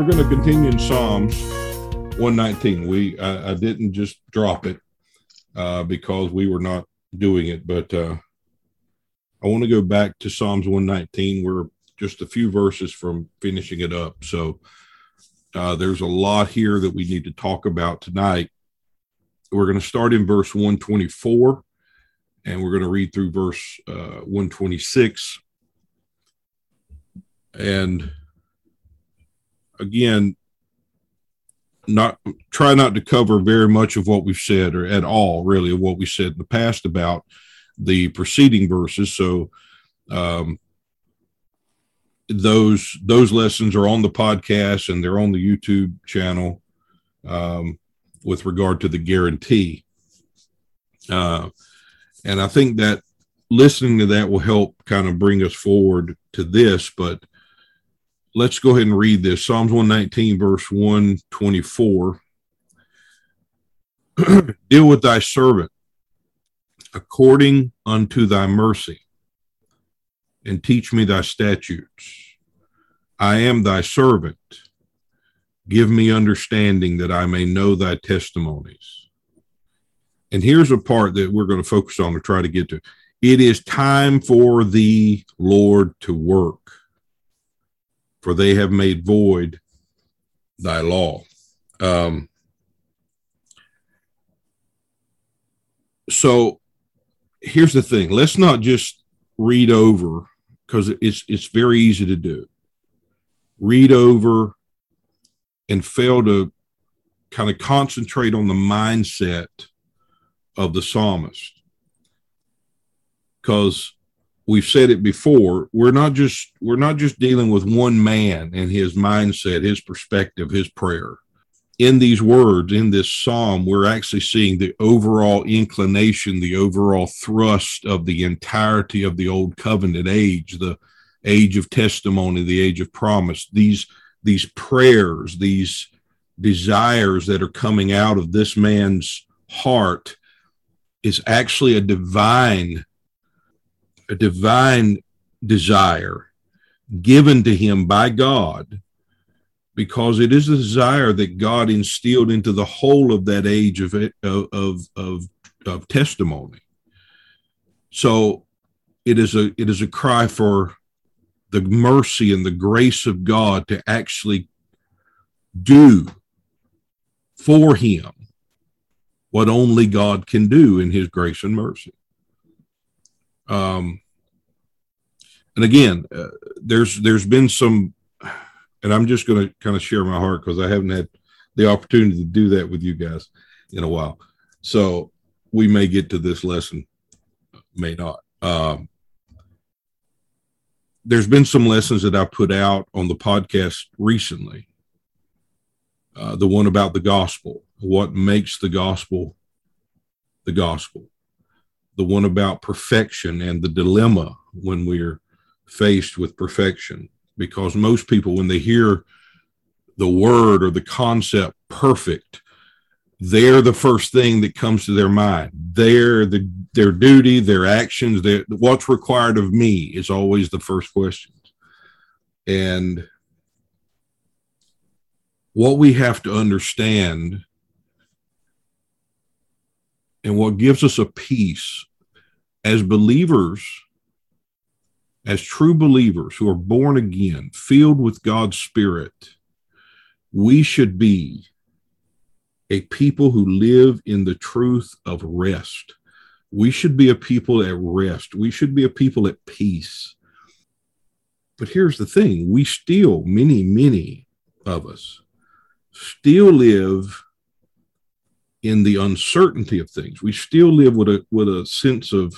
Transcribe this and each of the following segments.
we're going to continue in Psalms 119. I didn't just drop it because we were not doing it, but I want to go back to Psalms 119. We're just a few verses from finishing it up. So there's a lot here that we need to talk about tonight. We're going to start in verse 124, and we're going to read through verse 126. And again, try not to cover very much of what we've said, or at all, really, of what we said in the past about the preceding verses. So those lessons are on the podcast and they're on the YouTube channel with regard to the guarantee. And I think that listening to that will help kind of bring us forward to this, but let's go ahead and read this. Psalms 119, verse 124. Deal with thy servant according unto thy mercy, and teach me thy statutes. I am thy servant. Give me understanding that I may know thy testimonies. And here's a part that we're going to focus on to try to get to. It is time for thee, Lord, to work, for they have made void thy law. So here's the thing. Let's not just read over, because it's very easy to do. Read over and fail to kind of concentrate on the mindset of the psalmist. Because we've said it before, we're not just dealing with one man and his mindset, his perspective, his prayer. In these words, in this psalm, we're actually seeing the overall inclination, the overall thrust of the entirety of the Old Covenant age, the age of testimony, the age of promise. These prayers, these desires that are coming out of this man's heart is actually a divine desire given to him by God, because it is a desire that God instilled into the whole of that age of testimony. So it is a cry for the mercy and the grace of God to actually do for him what only God can do in his grace and mercy. And again, there's been some, and I'm just going to kind of share my heart because I haven't had the opportunity to do that with you guys in a while. So we may get to this lesson, may not. There's been some lessons that I put out on the podcast recently. The one about the gospel, what makes the gospel the gospel. The one about perfection and the dilemma when we're faced with perfection. Because most people, when they hear the word or the concept perfect, they're the first thing that comes to their mind. Their duty, their actions, what's required of me is always the first question. And what we have to understand, and what gives us a peace as believers, as true believers who are born again, filled with God's Spirit, we should be a people who live in the truth of rest. We should be a people at rest. We should be a people at peace. But here's the thing. We still, many of us, still live in the uncertainty of things. We still live with a sense of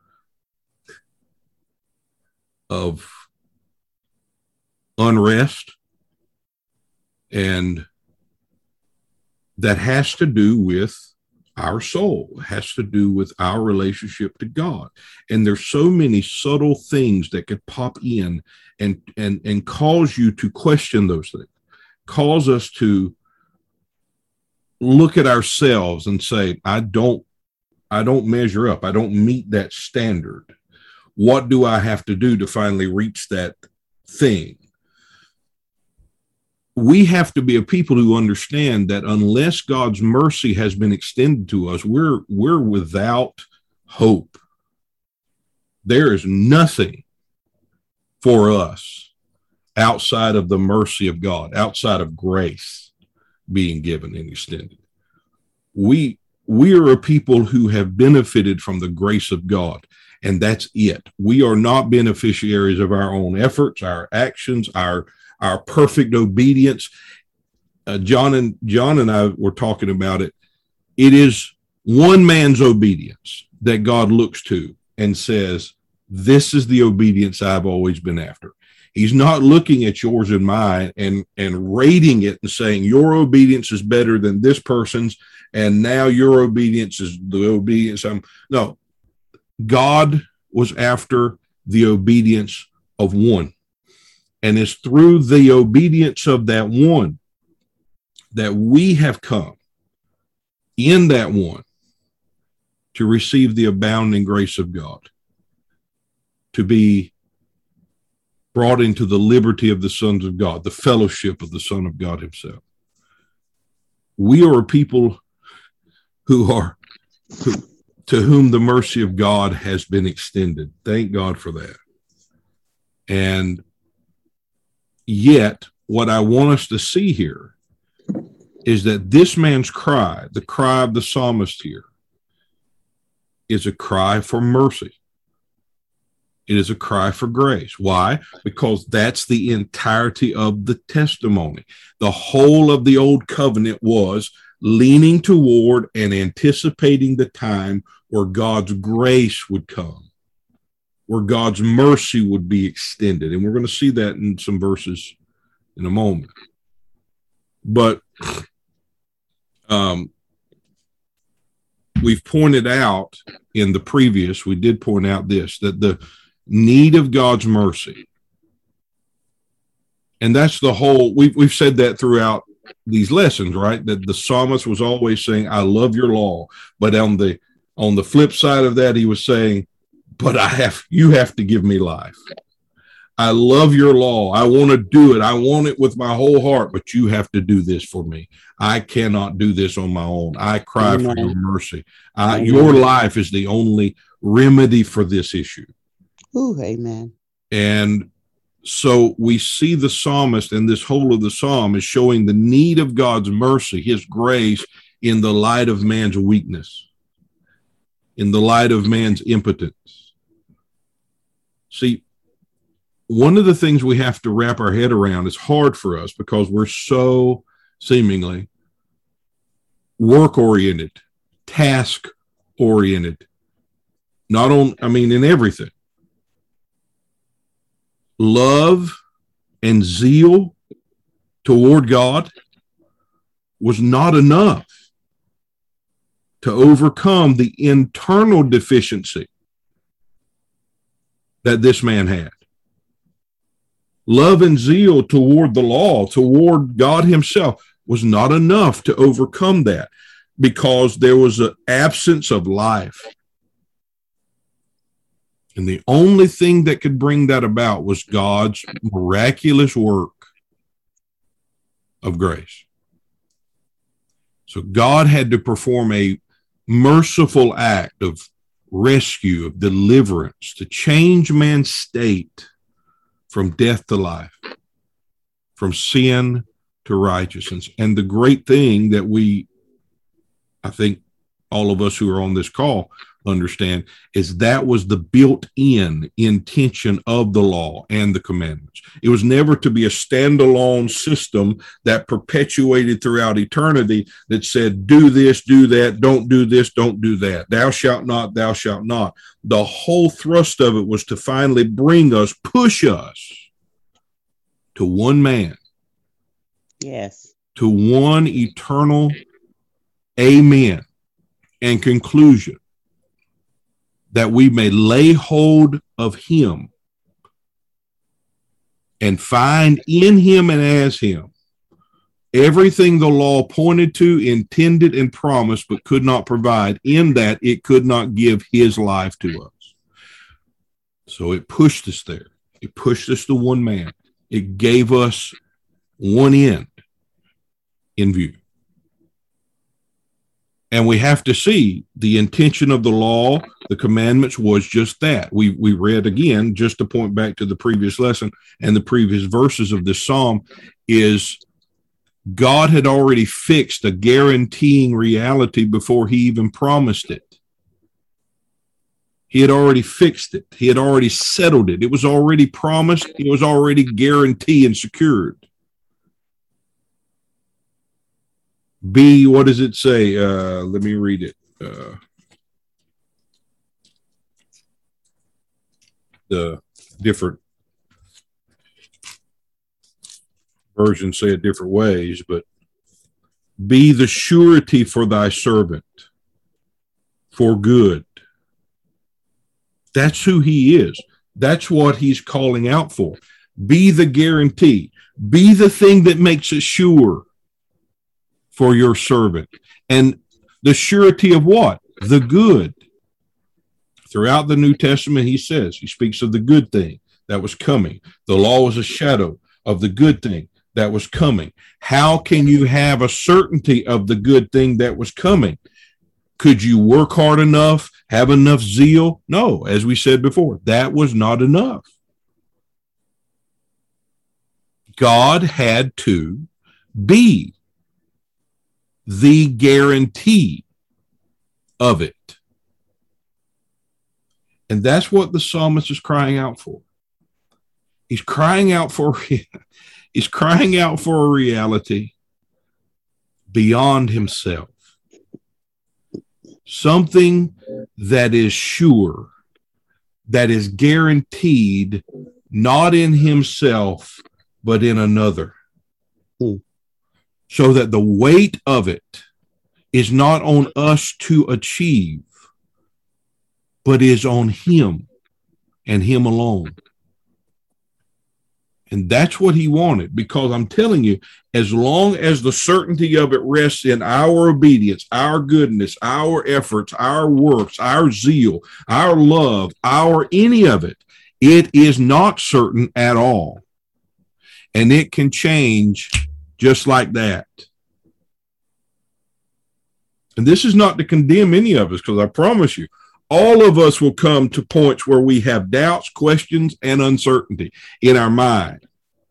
unrest, and that has to do with our soul, has to do with our relationship to God. And there's so many subtle things that could pop in and cause you to question those things, cause us to look at ourselves and say, I don't measure up. I don't meet that standard. What do I have to do to finally reach that thing? we have to be a people who understand that unless God's mercy has been extended to us, we're without hope. There is nothing for us outside of the mercy of God, outside of grace being given and extended. We are a people who have benefited from the grace of God, and that's it. We are not beneficiaries of our own efforts, our actions, our perfect obedience. John and I were talking about it. It is one man's obedience that God looks to and says, this is the obedience I've always been after. He's not looking at yours and mine and rating it and saying your obedience is better than this person's, and now your obedience is the obedience no. God was after the obedience of one. And it's through the obedience of that one that we have come in that one to receive the abounding grace of God, to be brought into the liberty of the sons of God, the fellowship of the Son of God himself. We are a people to whom the mercy of God has been extended. Thank God for that. And yet, what I want us to see here is that this man's cry, the cry of the psalmist here, is a cry for mercy. It is a cry for grace. Why? Because that's the entirety of the testimony. The whole of the old covenant was leaning toward and anticipating the time where God's grace would come, where God's mercy would be extended. And we're going to see that in some verses in a moment. But we've pointed out in the previous, we did point out this, that the need of God's mercy, and that's the whole, we've said that throughout these lessons, right? That the psalmist was always saying, I love your law. But on the flip side of that, he was saying, but you have to give me life. I love your law. I want to do it. I want it with my whole heart, but you have to do this for me. I cannot do this on my own. I cry Amen. For your mercy. Your life is the only remedy for this issue. Ooh, amen. And so we see the psalmist, and this whole of the psalm is showing the need of God's mercy, his grace, in the light of man's weakness, in the light of man's impotence. See, one of the things we have to wrap our head around is hard for us because we're so seemingly work-oriented, task-oriented, in everything. Love and zeal toward God was not enough to overcome the internal deficiency that this man had. Love and zeal toward the law, toward God himself, was not enough to overcome that because there was an absence of life. And the only thing that could bring that about was God's miraculous work of grace. So God had to perform a merciful act of rescue, of deliverance, to change man's state from death to life, from sin to righteousness. And the great thing that I think all of us who are on this call understand is that was the built-in intention of the law and the commandments. It was never to be a standalone system that perpetuated throughout eternity that said, do this, do that, don't do this, don't do that. Thou shalt not, thou shalt not. The whole thrust of it was to finally push us to one man. Yes. To one eternal amen and conclusion, that we may lay hold of him and find in him and as him everything the law pointed to, intended, and promised, but could not provide, in that it could not give his life to us. So it pushed us there. It pushed us to one man. It gave us one end in view. And we have to see the intention of the law, the commandments was just that. We read again, just to point back to the previous lesson and the previous verses of this psalm, is God had already fixed a guaranteeing reality before he even promised it. He had already fixed it. He had already settled it. It was already promised. It was already guaranteed and secured. B, what does it say? Let me read it. The different versions say it different ways, but be the surety for thy servant for good. That's who he is. That's what he's calling out for. Be the guarantee. Be the thing that makes it sure for your servant. And the surety of what? The good. Throughout the New Testament, he speaks of the good thing that was coming. The law was a shadow of the good thing that was coming. How can you have a certainty of the good thing that was coming? Could you work hard enough, have enough zeal? No, as we said before, that was not enough. God had to be the guarantee of it. And that's what the psalmist is crying out for. He's crying out for a reality beyond himself. Something that is sure, that is guaranteed, not in himself, but in another. So that the weight of it is not on us to achieve, but is on him and him alone. And that's what he wanted, because I'm telling you, as long as the certainty of it rests in our obedience, our goodness, our efforts, our works, our zeal, our love, our any of it, it is not certain at all. And it can change just like that. And this is not to condemn any of us, because I promise you, all of us will come to points where we have doubts, questions, and uncertainty in our mind.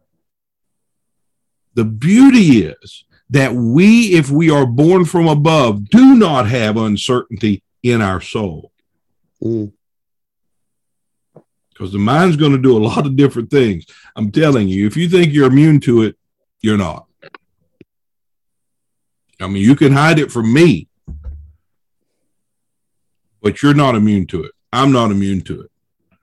The beauty is that we, if we are born from above, do not have uncertainty in our soul. Because the mind's going to do a lot of different things. I'm telling you, if you think you're immune to it, you're not. I mean, you can hide it from me, but you're not immune to it. I'm not immune to it.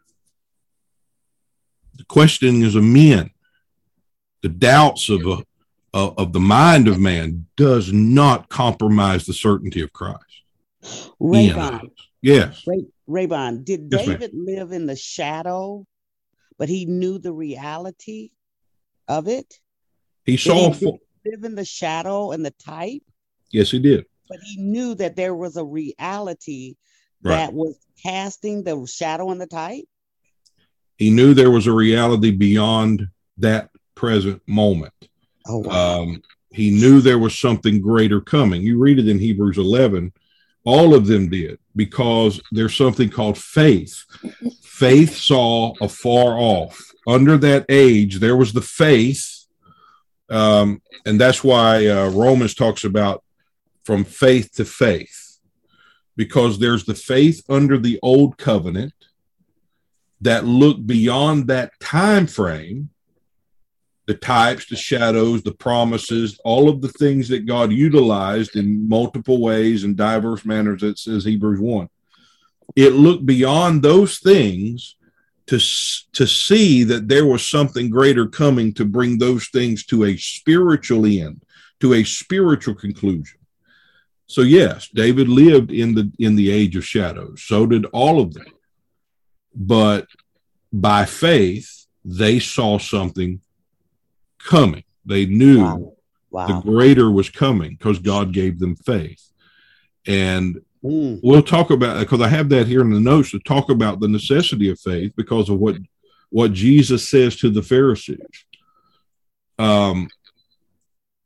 The questioning is of men. The doubts of the mind of man does not compromise the certainty of Christ. Raybon. Yes. Raybon, did Yes, David live in the shadow, but he knew the reality of it? He saw. Live in the shadow and the type? Yes, he did. But he knew that there was a reality Right. that was casting the shadow and the type? He knew there was a reality beyond that present moment. Oh, wow. He knew there was something greater coming. You read it in Hebrews 11. All of them did, because there's something called faith. Faith saw afar off. Under that age, there was the faith. And that's why Romans talks about from faith to faith. Because there's the faith under the old covenant that looked beyond that time frame, the types, the shadows, the promises, all of the things that God utilized in multiple ways and diverse manners, it says Hebrews 1. It looked beyond those things to see that there was something greater coming to bring those things to a spiritual end, to a spiritual conclusion. So yes, David lived in the age of shadows. So did all of them. But by faith, they saw something coming. They knew the greater was coming because God gave them faith. And we'll talk about, because I have that here in the notes, to talk about the necessity of faith because of what Jesus says to the Pharisees.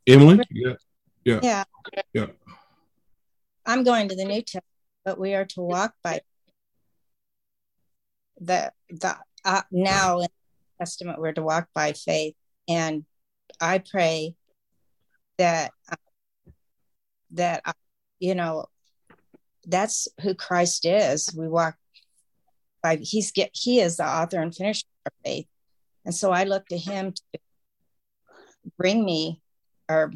Emily? Yeah. Yeah. Yeah. Yeah. I'm going to the New Testament, but we are to walk by now in the Testament, we're to walk by faith. And I pray that that's who Christ is. We walk by, he is the author and finisher of faith. And so I look to him to bring me, or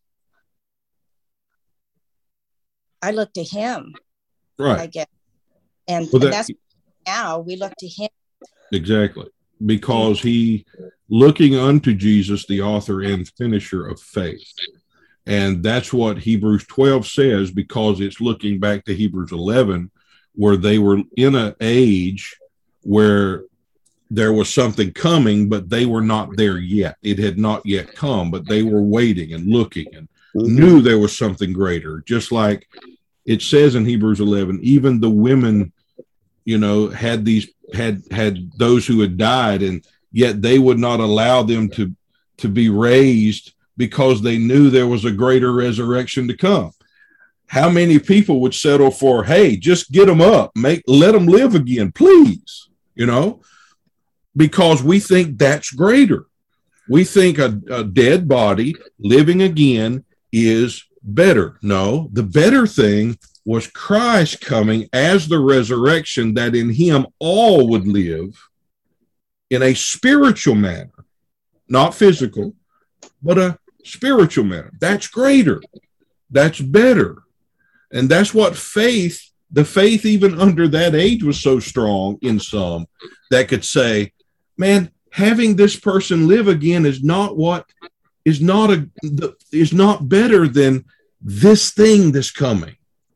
I look to him, right? I guess. And that's now we look to him. Exactly. Because he, looking unto Jesus, the author and finisher of faith. And that's what Hebrews 12 says, because it's looking back to Hebrews 11, where they were in an age where there was something coming, but they were not there yet. It had not yet come, but they were waiting and looking and knew there was something greater. Just like it says in Hebrews 11, even the women, had those who had died, and yet they would not allow them to be raised because they knew there was a greater resurrection to come. How many people would settle for, hey, just get them up, let them live again, please, because we think that's greater. We think a dead body living again is better. No, the better thing was Christ coming as the resurrection, that in him all would live in a spiritual manner, not physical, but a spiritual manner. That's greater. That's better. And that's what the faith even under that age was so strong in some that could say, man, having this person live again is not better than this thing that's coming.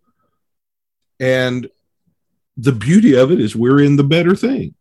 And the beauty of it is we're in the better thing.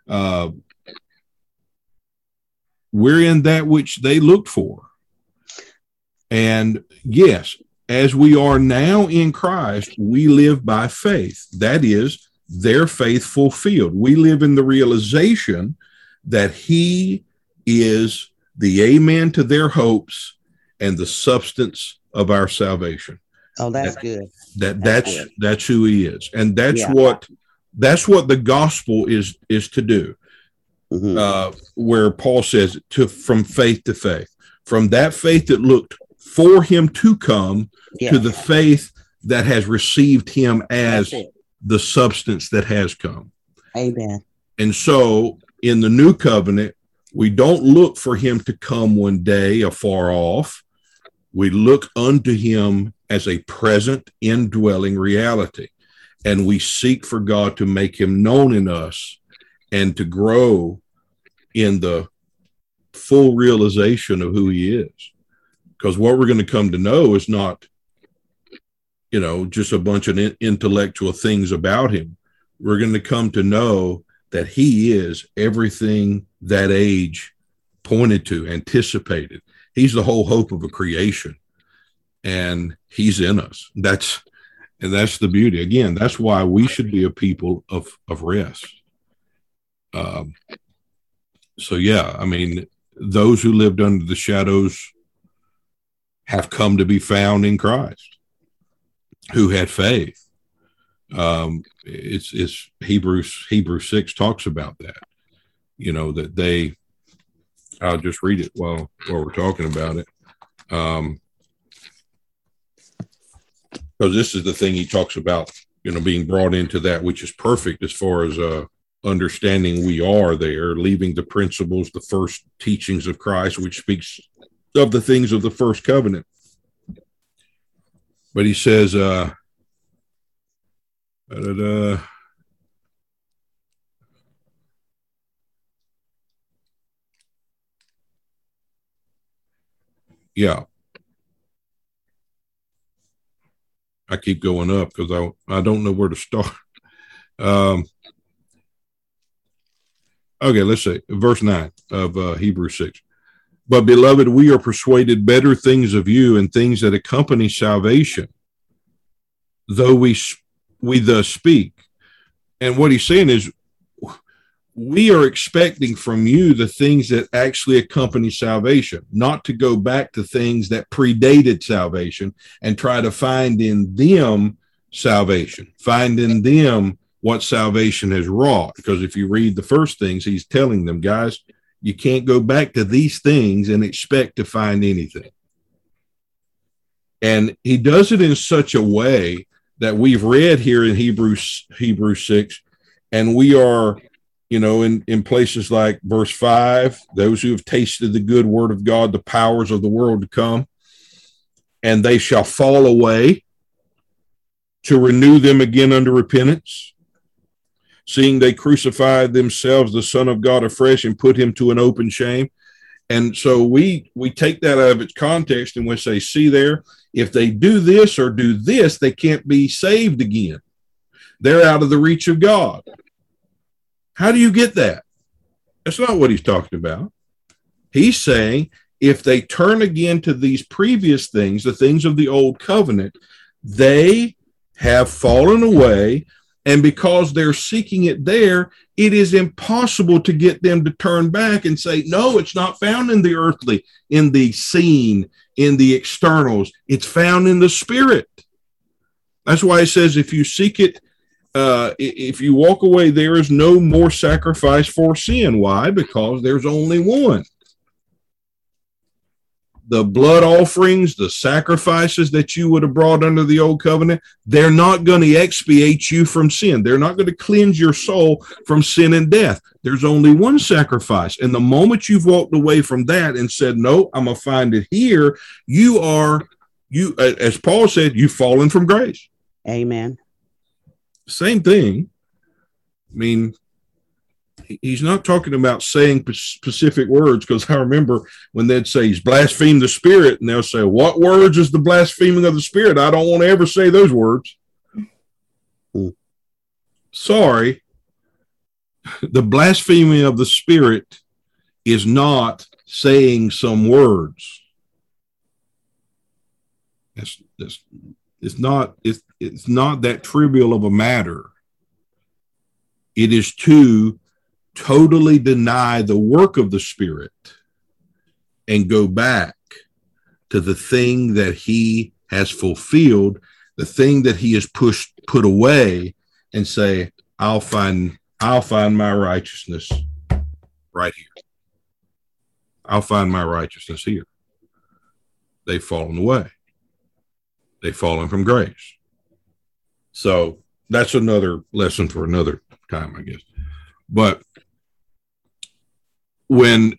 We're in that which they looked for. And yes, as we are now in Christ, we live by faith. That is, their faith fulfilled. We live in the realization that he is the amen to their hopes and the substance of our salvation. Oh, that's good. That's who he is. And that's what the gospel is to do. Mm-hmm. Where Paul says from faith to faith, from that faith that looked for him to come to the faith that has received him as the substance that has come. Amen. And so in the new covenant, we don't look for him to come one day afar off. We look unto him as a present indwelling reality. And we seek for God to make him known in us and to grow in the full realization of who he is. Because what we're going to come to know is not, just a bunch of intellectual things about him. We're going to come to know that he is everything that age pointed to, anticipated. He's the whole hope of a creation, and he's in us. That's the beauty. Again, that's why we should be a people of rest. Those who lived under the shadows have come to be found in Christ, who had faith. It's Hebrews 6 talks about that, that they, I'll just read it while we're talking about it. Because this is the thing he talks about, being brought into that which is perfect as far as understanding we are there, leaving the principles, the first teachings of Christ, which speaks of the things of the first covenant. But he says, I keep going up because I don't know where to start. Okay, let's see. Verse 9 of Hebrews 6. But, beloved, we are persuaded better things of you and things that accompany salvation, though we thus speak. And what he's saying is we are expecting from you the things that actually accompany salvation, not to go back to things that predated salvation and try to find in them salvation, find in them what salvation has wrought. Because if you read the first things, he's telling them, guys, you can't go back to these things and expect to find anything. And he does it in such a way that we've read here in Hebrews 6, and we are, in places like verse 5, those who have tasted the good word of God, the powers of the world to come, and they shall fall away, to renew them again unto repentance, seeing they crucified themselves, the Son of God afresh, and put him to an open shame. And so we take that out of its context and we say, see there, if they do this or do this, they can't be saved again. They're out of the reach of God. How do you get that? That's not what he's talking about. He's saying if they turn again to these previous things, the things of the old covenant, they have fallen away. And because they're seeking it there, it is impossible to get them to turn back and say, no, it's not found in the earthly, in the seen, in the externals. It's found in the spirit. That's why it says, if you seek it, if you walk away, there is no more sacrifice for sin. Why? Because there's only one. The blood offerings, the sacrifices that you would have brought under the old covenant, they're not going to expiate you from sin. They're not going to cleanse your soul from sin and death. There's only one sacrifice. And the moment you've walked away from that and said, no, I'm going to find it here, you, as Paul said, you've fallen from grace. Amen. Same thing. I mean, he's not talking about saying specific words, because I remember when they'd say he's blasphemed the Spirit, and they'll say, what words is the blaspheming of the Spirit? I don't want to ever say those words. Sorry. The blaspheming of the Spirit is not saying some words. It's not that trivial of a matter. It is to totally deny the work of the Spirit and go back to the thing that he has fulfilled, the thing that he has put away, and say, I'll find my righteousness right here. I'll find my righteousness here. They've fallen away. They've fallen from grace. So that's another lesson for another time, I guess. But when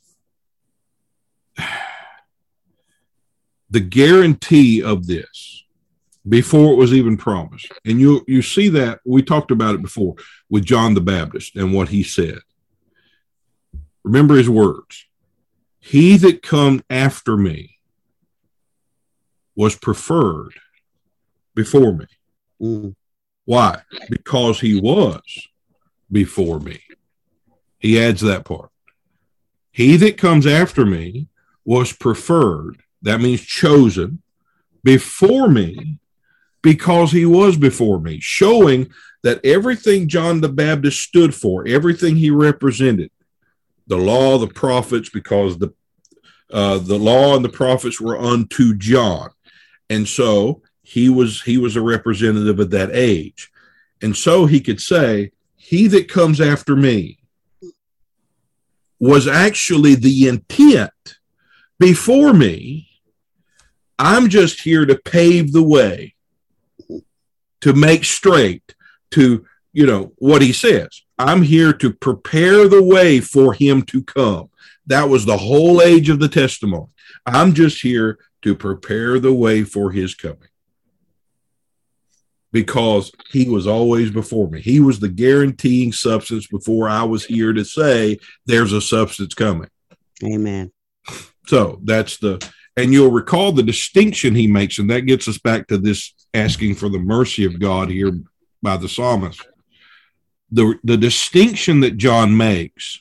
the guarantee of this, before it was even promised, and you see that, we talked about it before with John the Baptist and what he said. Remember his words. He that come after me was preferred before me. Mm. Why? Because he was before me. He adds that part. He that comes after me was preferred, that means chosen, before me, because he was before me, showing that everything John the Baptist stood for, everything he represented, the law, the prophets, because the law and the prophets were unto John. And so he was a representative of that age. And so he could say, he that comes after me was actually the intent before me. I'm just here to pave the way, to make straight, to, what he says. I'm here to prepare the way for him to come. That was the whole age of the testimony. I'm just here to prepare the way for his coming. Because he was always before me. He was the guaranteeing substance before I was here to say there's a substance coming. Amen. So and you'll recall the distinction he makes, and that gets us back to this asking for the mercy of God here by the psalmist. The distinction that John makes,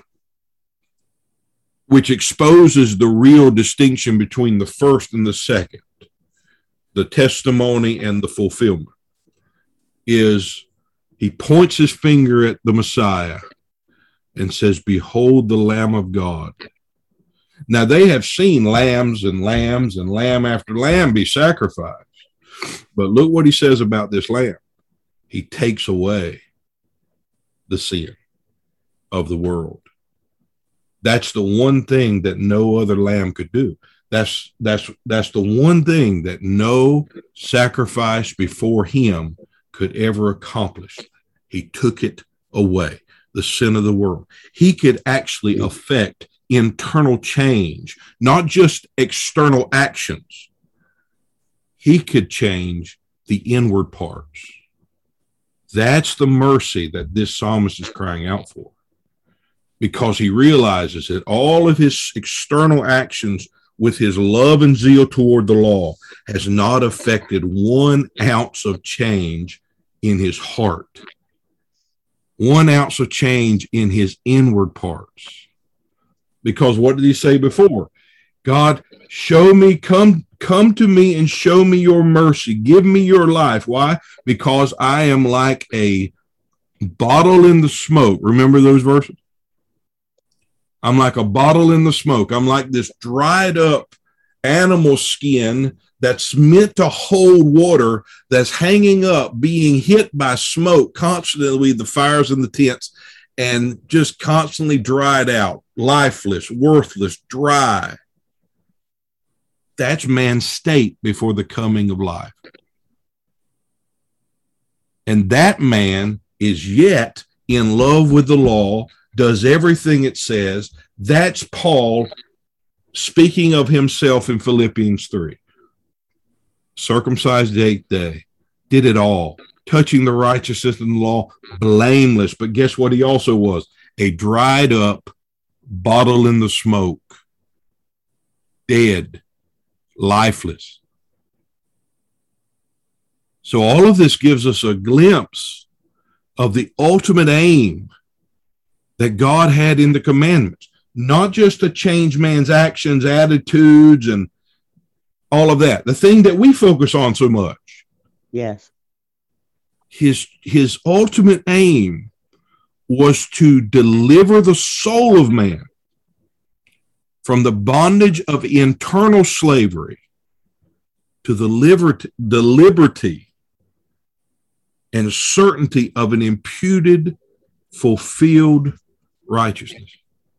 which exposes the real distinction between the first and the second, the testimony and the fulfillment, is he points his finger at the Messiah and says, "Behold the Lamb of God." Now they have seen lambs and lambs and lamb after lamb be sacrificed. But look what he says about this lamb. He takes away the sin of the world. That's the one thing that no other lamb could do. That's the one thing that no sacrifice before him could ever accomplish. He took it away, the sin of the world. He could actually affect internal change, not just external actions. He could change the inward parts. That's the mercy that this psalmist is crying out for, because he realizes that all of his external actions with his love and zeal toward the law has not affected 1 ounce of change in his heart, 1 ounce of change in his inward parts. Because what did he say before? God, show me, come to me and show me your mercy. Give me your life. Why? Because I am like a bottle in the smoke. Remember those verses? I'm like a bottle in the smoke. I'm like this dried up animal skin that's meant to hold water, that's hanging up, being hit by smoke constantly, the fires in the tents, and just constantly dried out, lifeless, worthless, dry. That's man's state before the coming of life. And that man is yet in love with the law, does everything it says. That's Paul speaking of himself in Philippians 3. Circumcised the 8th day, did it all, touching the righteousness of the law, blameless. But guess what he also was? A dried up bottle in the smoke, dead, lifeless. So all of this gives us a glimpse of the ultimate aim that God had in the commandments, not just to change man's actions, attitudes, and all of that, the thing that we focus on so much. Yes. His ultimate aim was to deliver the soul of man from the bondage of internal slavery to the liberty and certainty of an imputed, fulfilled righteousness.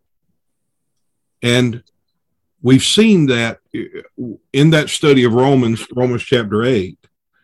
And we've seen that in that study of Romans chapter 8.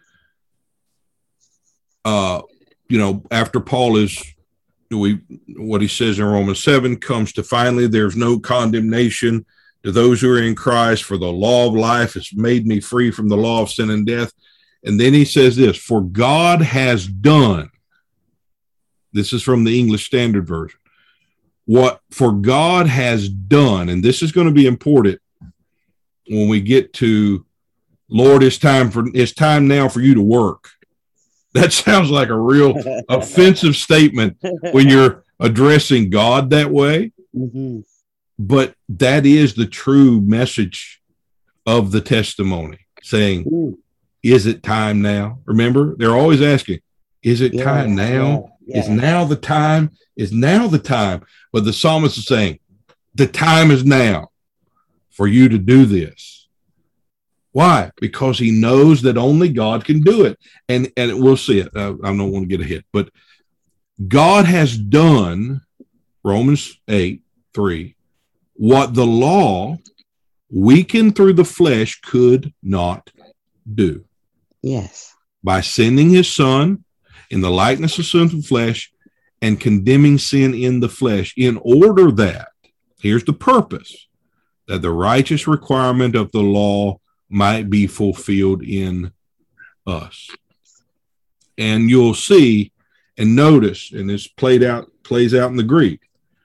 After Paul what he says in Romans 7 comes to finally, there's no condemnation to those who are in Christ, for the law of life has made me free from the law of sin and death. And then he says this, for God has done, this is from the English Standard Version, what for God has done, and this is going to be important when we get to, Lord, it's time now for you to work. That sounds like a real offensive statement when you're addressing God that way. Mm-hmm. But that is the true message of the testimony, saying, is it time now? Remember, they're always asking, is it time now? Yeah. Is now the time? Is now the time? But the psalmist is saying, the time is now for you to do this. Why? Because he knows that only God can do it. And we'll see it. I don't want to get ahead, but God has done, Romans 8:3, what the law, weakened through the flesh, could not do. Yes. By sending his son in the likeness of sinful flesh and condemning sin in the flesh, in order that, here's the purpose, that the righteous requirement of the law might be fulfilled in us. And you'll see and notice, and this plays out in the Greek,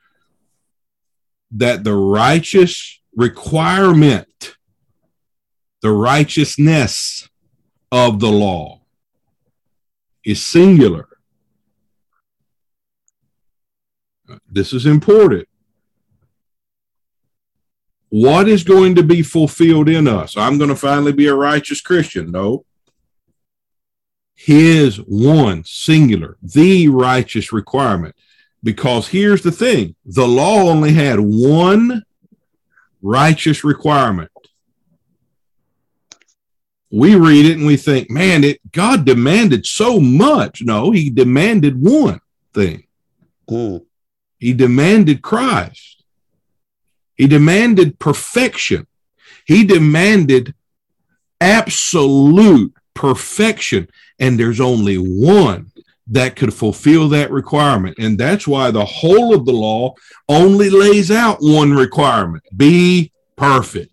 that the righteous requirement, the righteousness of the law is singular. This is important. What is going to be fulfilled in us? I'm going to finally be a righteous Christian. No. His one singular, the righteous requirement. Because here's the thing. The law only had one righteous requirement. We read it and we think, man, God demanded so much. No, he demanded one thing. He demanded Christ. He demanded perfection. He demanded absolute perfection. And there's only one that could fulfill that requirement. And that's why the whole of the law only lays out one requirement: be perfect.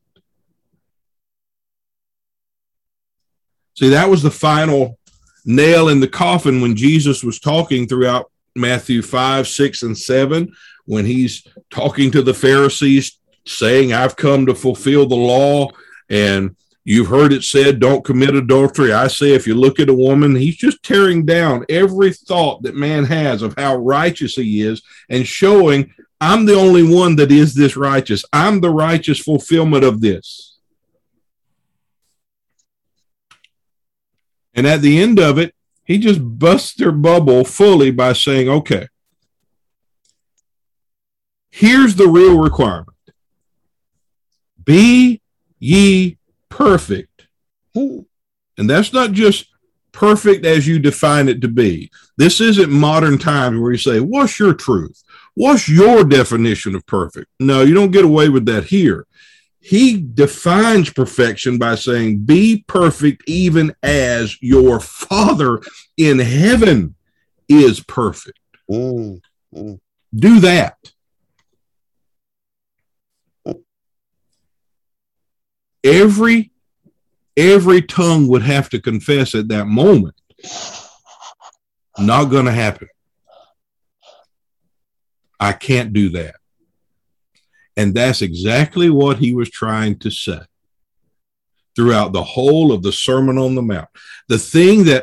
See, that was the final nail in the coffin when Jesus was talking throughout Matthew 5, 6, and 7, when he's talking to the Pharisees, saying, I've come to fulfill the law, and you've heard it said, don't commit adultery. I say, if you look at a woman, he's just tearing down every thought that man has of how righteous he is and showing, I'm the only one that is this righteous. I'm the righteous fulfillment of this. And at the end of it, he just busts their bubble fully by saying, okay, here's the real requirement. Be ye perfect. And that's not just perfect as you define it to be. This isn't modern times where you say, what's your truth? What's your definition of perfect? No, you don't get away with that here. He defines perfection by saying, be perfect even as your Father in heaven is perfect. Do that. Every tongue would have to confess at that moment. Not going to happen. I can't do that. And that's exactly what he was trying to say throughout the whole of the Sermon on the Mount. The thing that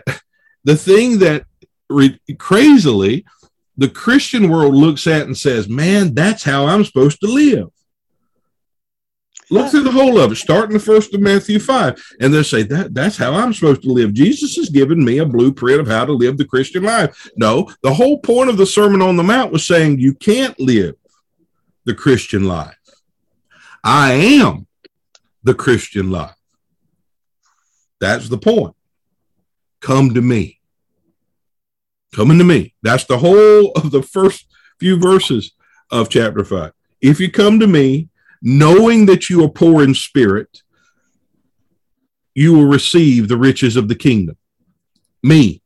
crazily the Christian world looks at and says, man, that's how I'm supposed to live. Look through the whole of it, starting the first of Matthew 5, and they'll say, that's how I'm supposed to live. Jesus has given me a blueprint of how to live the Christian life. No, the whole point of the Sermon on the Mount was saying you can't live the Christian life. I am the Christian life. That's the point. Come to me. Coming to me. That's the whole of the first few verses of chapter 5. If you come to me, knowing that you are poor in spirit, you will receive the riches of the kingdom. Me.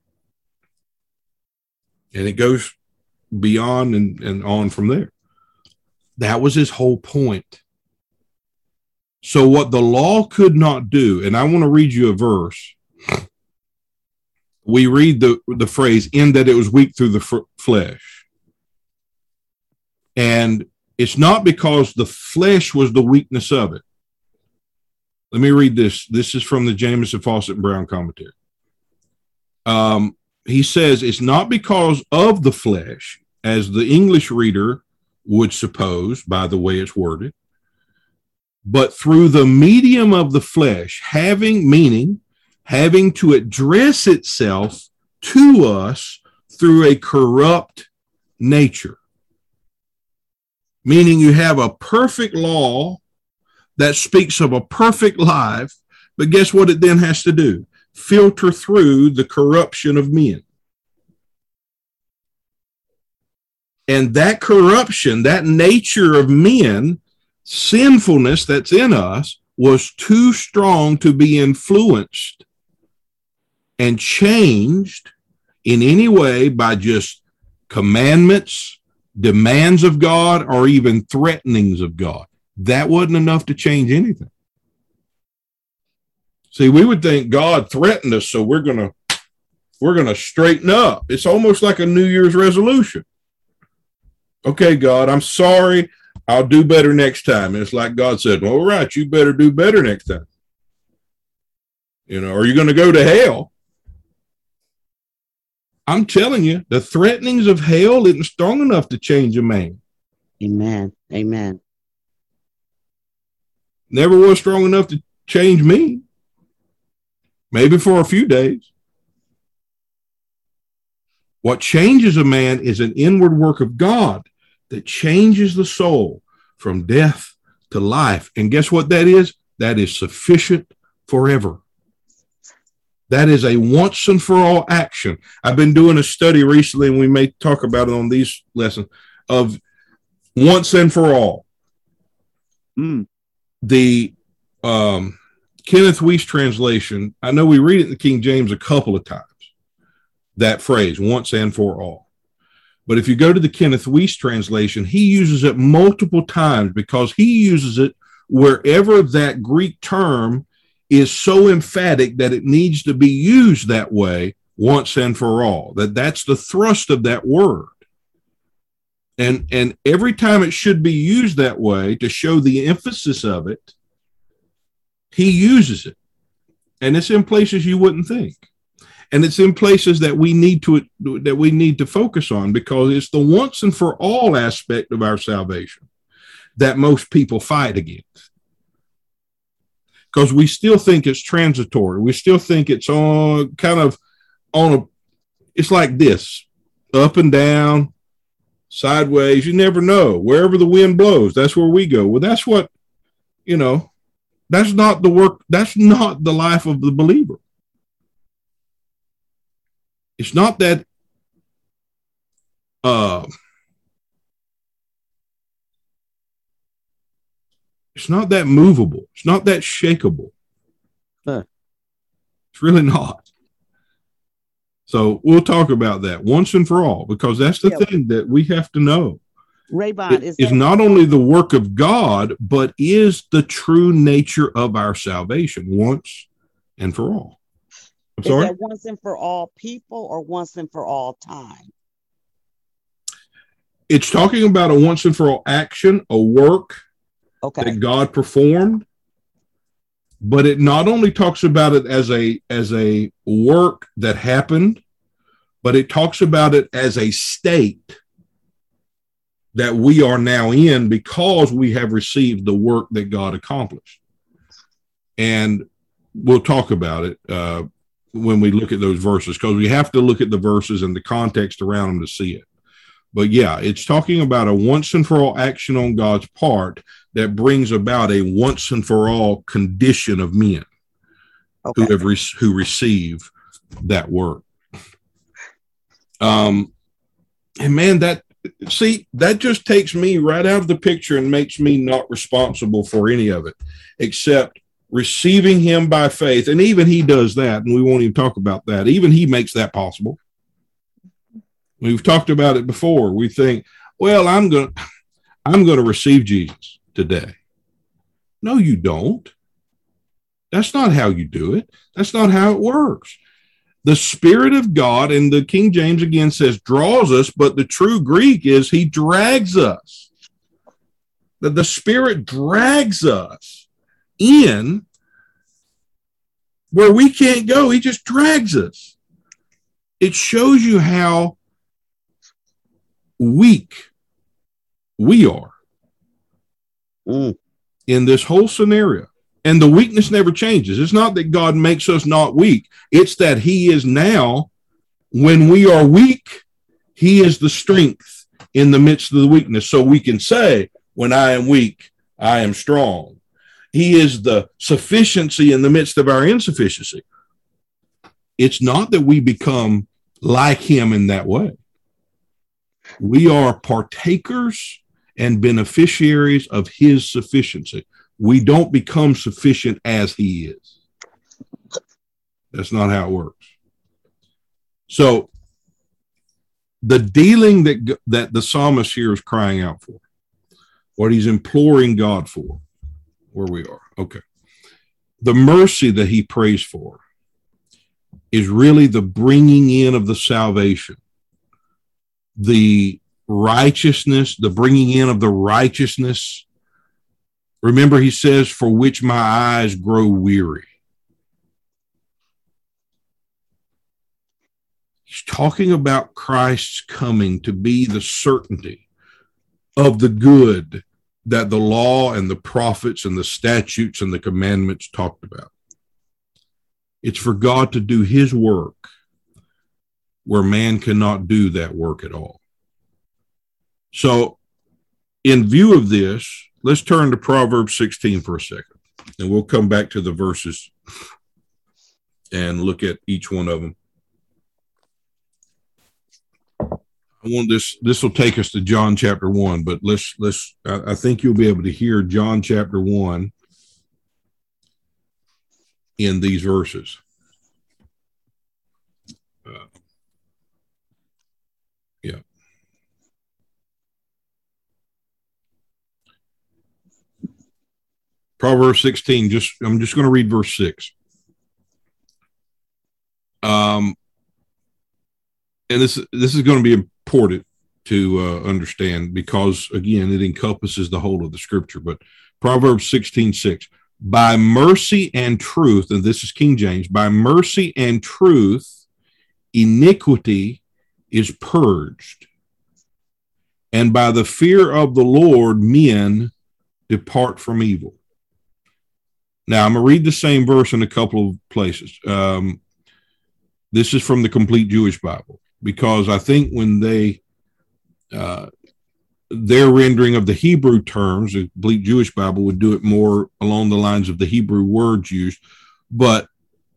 And it goes beyond and on from there. That was his whole point. So what the law could not do, and I want to read you a verse. We read the phrase, in that it was weak through the flesh. And it's not because the flesh was the weakness of it. Let me read this. This is from the Jamieson, Fausset, and Brown commentary. He says, it's not because of the flesh, as the English reader would suppose by the way it's worded, but through the medium of the flesh, having to address itself to us through a corrupt nature. Meaning you have a perfect law that speaks of a perfect life, but guess what it then has to do? Filter through the corruption of men. And that corruption, that nature of men, sinfulness that's in us, was too strong to be influenced and changed in any way by just commandments, demands of God, or even threatenings of God. That wasn't enough to change anything. See, we would think God threatened us, so we're gonna straighten up. It's almost like a New Year's resolution. Okay, God, I'm sorry. I'll do better next time. And it's like God said, well, all right, you better do better next time. Are you going to go to hell? I'm telling you, the threatenings of hell isn't strong enough to change a man. Amen. Amen. Never was strong enough to change me. Maybe for a few days. What changes a man is an inward work of God that changes the soul from death to life. And guess what that is? That is sufficient forever. That is a once and for all action. I've been doing a study recently, and we may talk about it on these lessons, of once and for all. The Kenneth Wuest translation, I know we read it in the King James a couple of times, that phrase, once and for all. But if you go to the Kenneth Wuest translation, he uses it multiple times because he uses it wherever that Greek term is so emphatic that it needs to be used that way once and for all. That's the thrust of that word. And every time it should be used that way to show the emphasis of it, he uses it. And it's in places you wouldn't think. And it's in places that we need to focus on, because it's the once and for all aspect of our salvation that most people fight against. Because we still think it's transitory. We still think it's it's like this, up and down, sideways. You never know. Wherever the wind blows, that's where we go. Well, that's what, that's not the work. That's not the life of the believer. It's not that it's not that movable. It's not that shakeable. It's really not. So we'll talk about that once and for all, because that's the thing that we have to know. Raybon, is not only the work of God, but is the true nature of our salvation once and for all. I'm sorry? Is that once and for all people or once and for all time? It's talking about a once and for all action, a work that God performed, but it not only talks about it as a work that happened, but it talks about it as a state that we are now in because we have received the work that God accomplished. And we'll talk about it when we look at those verses, because we have to look at the verses and the context around them to see it. But yeah, it's talking about a once and for all action on God's part that brings about a once and for all condition of men who receive that work. And man, that just takes me right out of the picture and makes me not responsible for any of it, except receiving him by faith. And even he does that, and we won't even talk about that. Even he makes that possible. We've talked about it before. We think, well, I'm going to receive Jesus today. No, you don't. That's not how you do it. That's not how it works. The Spirit of God, and the King James again says draws us, but the true Greek is he drags us. The Spirit drags us in where we can't go. He just drags us. It shows you how weak we are in this whole scenario. And the weakness never changes. It's not that God makes us not weak. It's that he is now, when we are weak, he is the strength in the midst of the weakness. So we can say, when I am weak, I am strong. He is the sufficiency in the midst of our insufficiency. It's not that we become like him in that way. We are partakers and beneficiaries of his sufficiency. We don't become sufficient as he is. That's not how it works. So the dealing that the psalmist here is crying out for, what he's imploring God for, where we are. Okay. The mercy that he prays for is really the bringing in of the salvation, the righteousness, the bringing in of the righteousness. Remember, he says, for which my eyes grow weary. He's talking about Christ's coming to be the certainty of the good that the law and the prophets and the statutes and the commandments talked about. It's for God to do his work where man cannot do that work at all. So in view of this, let's turn to Proverbs 16 for a second, and we'll come back to the verses and look at each one of them. This will take us to John chapter 1, but I think you'll be able to hear John chapter 1 in these verses. Yeah. Proverbs 16, I'm just going to read verse 6. And this is going to be important to understand because, again, it encompasses the whole of the scripture. But Proverbs 16:6, by mercy and truth, and this is King James, by mercy and truth, iniquity is purged, and by the fear of the Lord, men depart from evil. Now, I'm going to read the same verse in a couple of places. This is from the Complete Jewish Bible, because I think when their rendering of the Hebrew terms, the Complete Jewish Bible would do it more along the lines of the Hebrew words used. But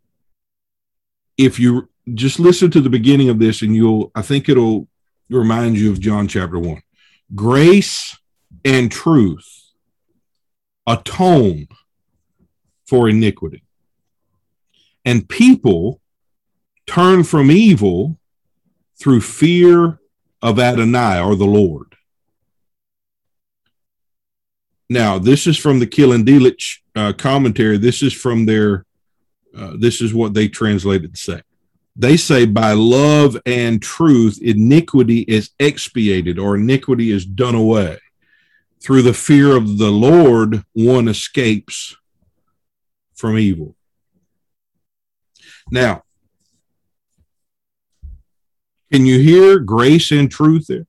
if you just listen to the beginning of this, and I think it'll remind you of John chapter 1. Grace and truth atone for iniquity, and people turn from evil through fear of Adonai, or the Lord. Now, this is from the Kilendillich commentary. This is from this is what they translated to say. They say, by love and truth, iniquity is expiated, or iniquity is done away. Through the fear of the Lord, one escapes from evil. Now, can you hear grace and truth there?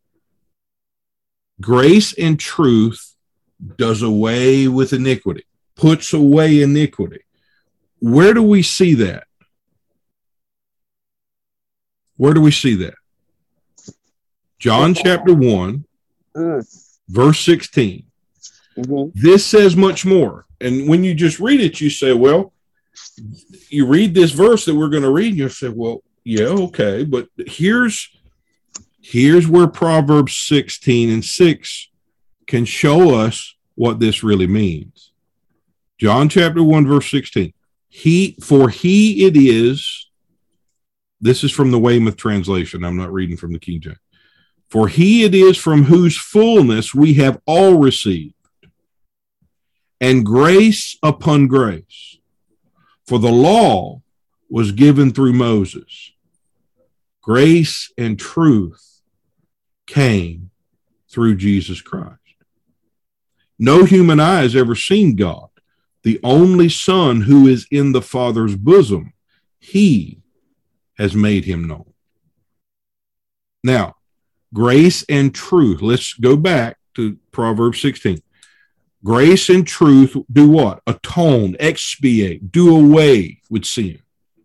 Grace and truth does away with iniquity, puts away iniquity. Where do we see that? Where do we see that? John chapter 1, verse 16. Mm-hmm. This says much more. And when you just read it, you say, well, you read this verse that we're going to read, and you say, well, yeah, okay. But here's where Proverbs 16:6 can show us what this really means. John chapter 1, verse 16. For he it is, this is from the Weymouth translation. I'm not reading from the King James. For he it is from whose fullness we have all received, and grace upon grace. For the law was given through Moses. Grace and truth came through Jesus Christ. No human eye has ever seen God, the only Son who is in the Father's bosom. He has made him known. Now, grace and truth. Let's go back to Proverbs 16. Grace and truth do what? Atone, expiate, do away with sin.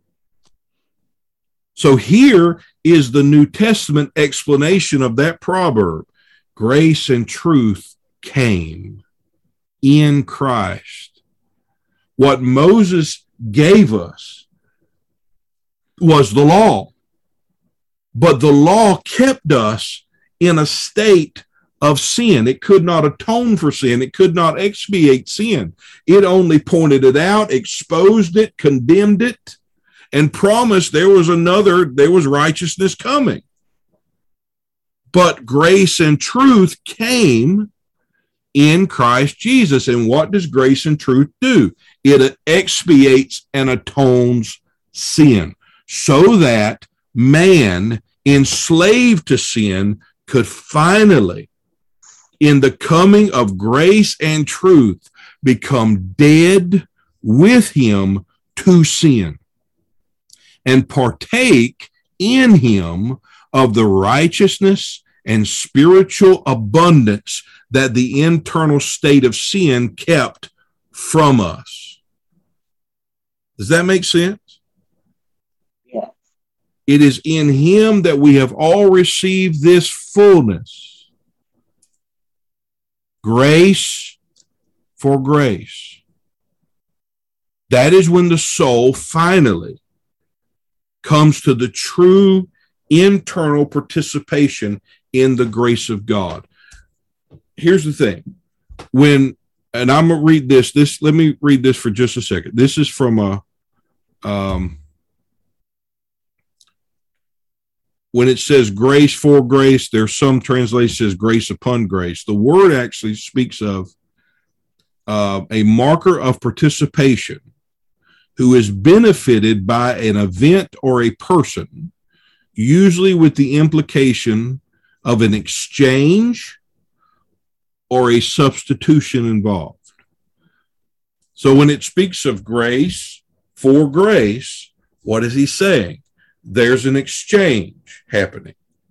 So here is the New Testament explanation of that proverb. Grace and truth came in Christ. What Moses gave us was the law, but the law kept us in a state of sin. It could not atone for sin. It could not expiate sin. It only pointed it out, exposed it, condemned it, and promised there was righteousness coming. But grace and truth came in Christ Jesus. And what does grace and truth do? It expiates and atones sin, so that man enslaved to sin could finally, in the coming of grace and truth, become dead with him to sin and partake in him of the righteousness and spiritual abundance that the internal state of sin kept from us. Does that make sense? Yeah. It is in him that we have all received this fullness. Grace for grace. That is when the soul finally comes to the true internal participation in the grace of God. Here's the thing. And I'm going to read this. Let me read this for just a second. This is from when it says grace for grace, there's some translation says grace upon grace. The word actually speaks of a marker of participation who is benefited by an event or a person, usually with the implication of an exchange or a substitution involved. So when it speaks of grace for grace, what is he saying? There's an exchange happening.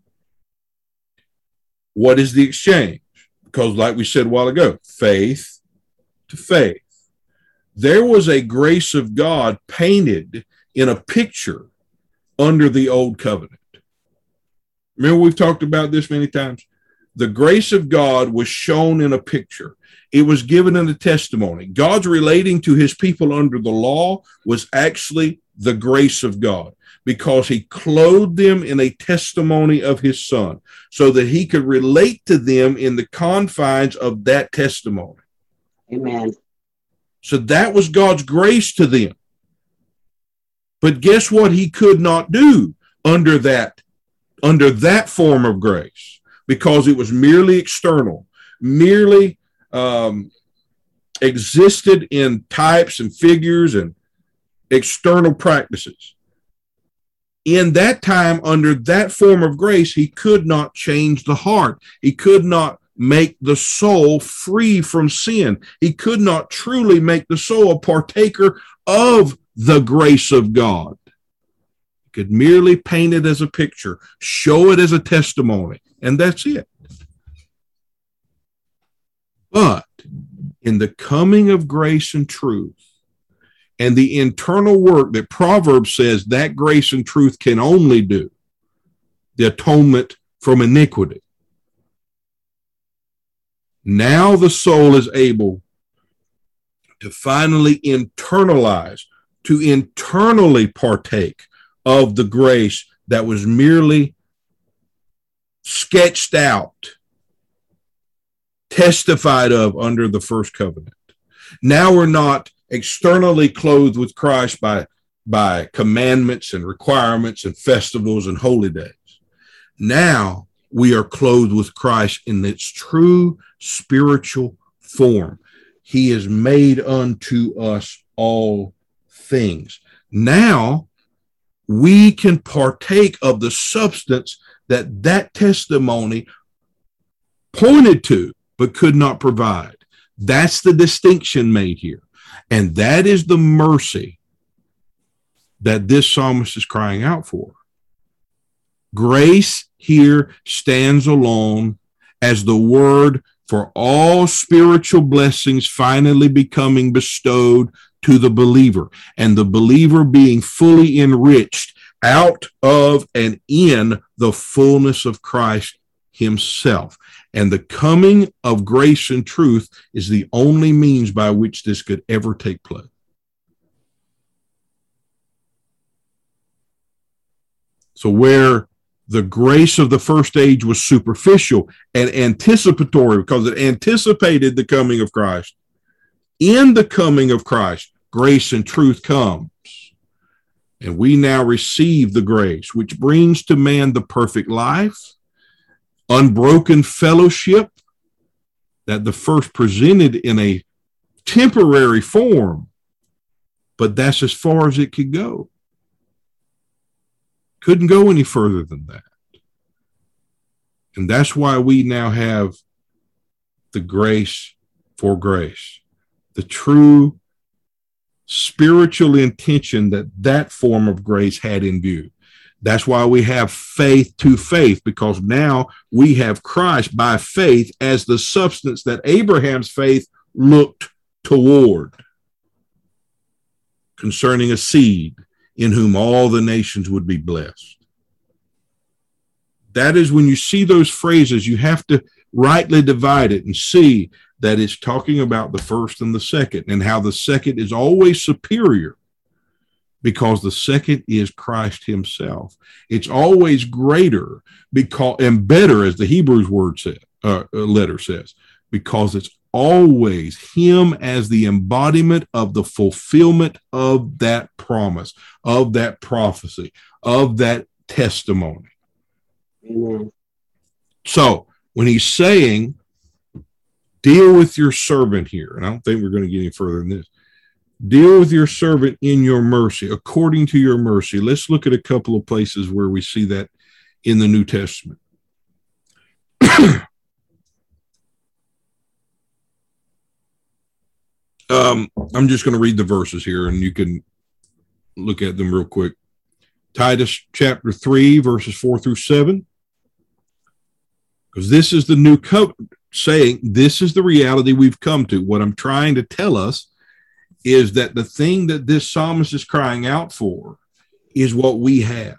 What is the exchange? Because like we said a while ago, faith to faith. There was a grace of God painted in a picture under the old covenant. Remember, we've talked about this many times. The grace of God was shown in a picture. It was given in a testimony. God's relating to his people under the law was actually the grace of God, because he clothed them in a testimony of his son so that he could relate to them in the confines of that testimony. Amen. So that was God's grace to them. But guess what he could not do under that form of grace, because it was merely external, merely existed in types and figures and external practices. In that time, under that form of grace, he could not change the heart. He could not make the soul free from sin. He could not truly make the soul a partaker of the grace of God. He could merely paint it as a picture, show it as a testimony, and that's it. But in the coming of grace and truth, and the internal work that Proverbs says that grace and truth can only do, the atonement from iniquity, now the soul is able to finally internalize, to internally partake of the grace that was merely sketched out, testified of under the first covenant. Now we're not externally clothed with Christ by commandments and requirements and festivals and holy days. Now we are clothed with Christ in its true spiritual form. He is made unto us all things. Now we can partake of the substance that testimony pointed to, but could not provide. That's the distinction made here. And that is the mercy that this psalmist is crying out for. Grace here stands alone as the word for all spiritual blessings finally becoming bestowed to the believer, and the believer being fully enriched out of and in the fullness of Christ himself. And the coming of grace and truth is the only means by which this could ever take place. So where the grace of the first age was superficial and anticipatory because it anticipated the coming of Christ, in the coming of Christ, grace and truth comes. And we now receive the grace which brings to man the perfect life, unbroken fellowship that the first presented in a temporary form, but that's as far as it could go. Couldn't go any further than that. And that's why we now have the grace for grace, the true spiritual intention that form of grace had in view. That's why we have faith to faith, because now we have Christ by faith as the substance that Abraham's faith looked toward, concerning a seed in whom all the nations would be blessed. That is when you see those phrases, you have to rightly divide it and see that it's talking about the first and the second, and how the second is always superior because the second is Christ himself. It's always greater because, and better, as the Hebrews letter says, because it's always him as the embodiment of the fulfillment of that promise, of that prophecy, of that testimony. Amen. So when he's saying, deal with your servant here, and I don't think we're going to get any further than this. Deal with your servant in your mercy, according to your mercy. Let's look at a couple of places where we see that in the New Testament. I'm just going to read the verses here, and you can look at them real quick. Titus chapter 3, verses 4 through 7. Because this is the new covenant, saying this is the reality we've come to. What I'm trying to tell us is that the thing that this psalmist is crying out for is what we have.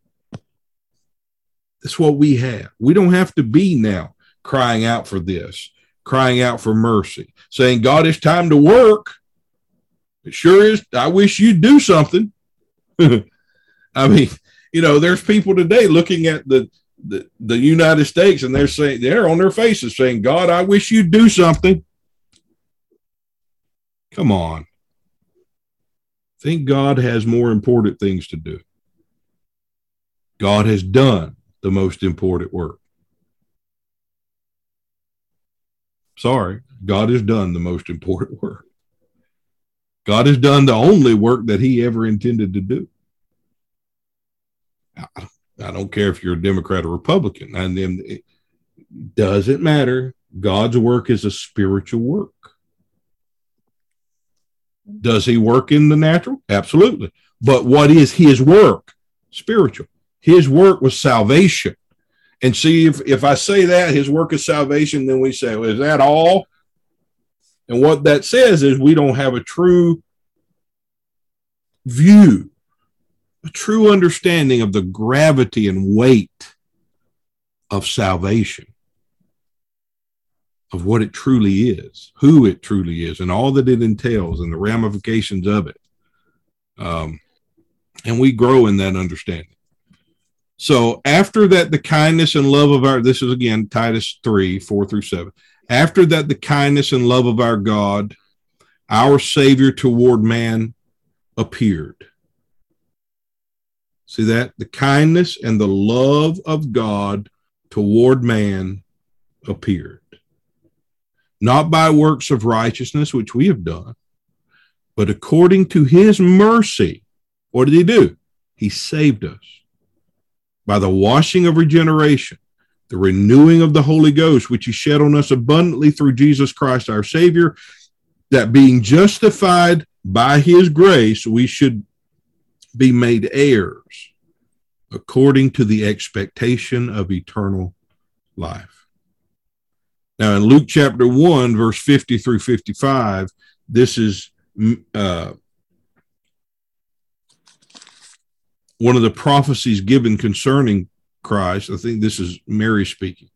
That's what we have. We don't have to be now crying out for this, crying out for mercy, saying, God, it's time to work. It sure is. I wish you'd do something. I mean, you know, there's people today looking at the United States, and they're on their faces saying, God, I wish you'd do something. Come on. I think God has more important things to do. God has done the most important work. Sorry, God has done the most important work. God has done the only work that he ever intended to do. I don't care if you're a Democrat or Republican, and then it doesn't matter. God's work is a spiritual work. Does he work in the natural? Absolutely. But what is his work? Spiritual. His work was salvation. And see, if I say that his work is salvation, then we say, well, is that all? And what that says is we don't have a true view, a true understanding of the gravity and weight of salvation, of what it truly is, who it truly is, and all that it entails and the ramifications of it. And we grow in that understanding. So after that, the kindness and love of this is again, Titus 3, 4 through 7. After that, the kindness and love of our God, our Savior toward man appeared. See that? The kindness and the love of God toward man appeared. Not by works of righteousness, which we have done, but according to his mercy. What did he do? He saved us by the washing of regeneration, the renewing of the Holy Ghost, which he shed on us abundantly through Jesus Christ, our Savior, that being justified by his grace, we should be made heirs according to the expectation of eternal life. Now, in Luke chapter 1, verse 50 through 55, this is one of the prophecies given concerning Christ. I think this is Mary speaking.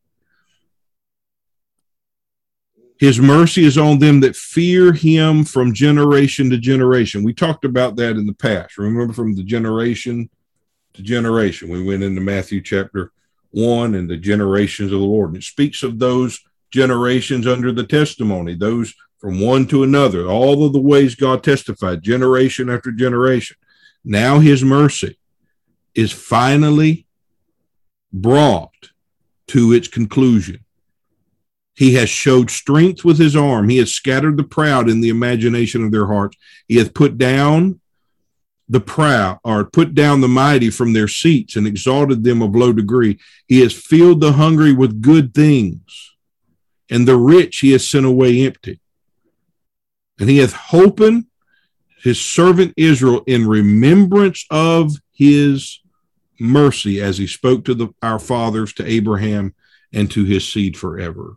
His mercy is on them that fear him from generation to generation. We talked about that in the past. Remember, from the generation to generation. We went into Matthew chapter 1 and the generations of the Lord. And it speaks of those generations under the testimony, those from one to another, all of the ways God testified, generation after generation. Now his mercy is finally brought to its conclusion. He has showed strength with his arm. He has scattered the proud in the imagination of their hearts. He hath put down the proud, or put down the mighty from their seats, and exalted them of low degree. He has filled the hungry with good things, and the rich he has sent away empty. And he hath holpen his servant Israel in remembrance of his mercy, as he spoke to our fathers, to Abraham, and to his seed forever.